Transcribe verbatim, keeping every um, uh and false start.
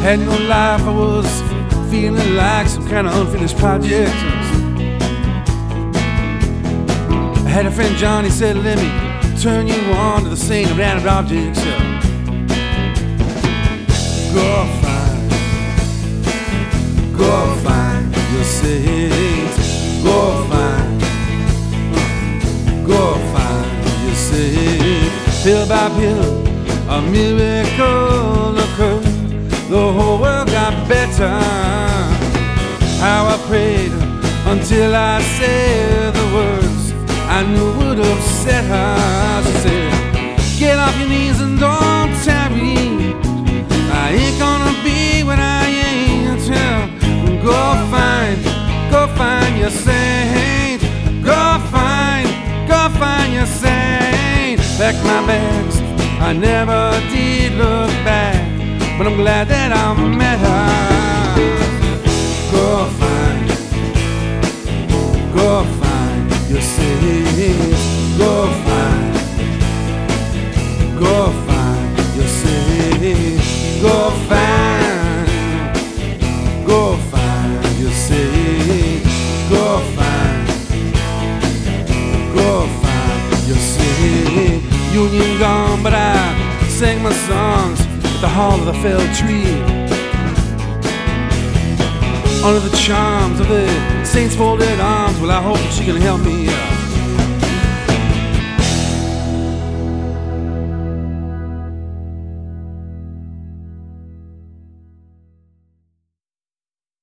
Had no life, I was feeling like some kind of unfinished project. I had a friend John, he said, let me turn you on to the scene of random objects. Go find, go find your saints. Go find, go find your saints. Pill by pill, a miracle occurred. The whole world got better. How I prayed until I said the words I knew would upset her. She said, get off your knees and don't tarry. I ain't gonna be what I ain't. Go find, go find your saint. Go find, go find your saint. Pack my bags, I never did look back, but I'm glad that I met her. Go find, go find your saints. Go find, go find your saints. Go find, go find your saints. Go find, go find your saints. Union gone, but I sang my songs at the Hall of the Felled Tree, under the charms of the saints' folded arms. Well, I hope she can help me uh,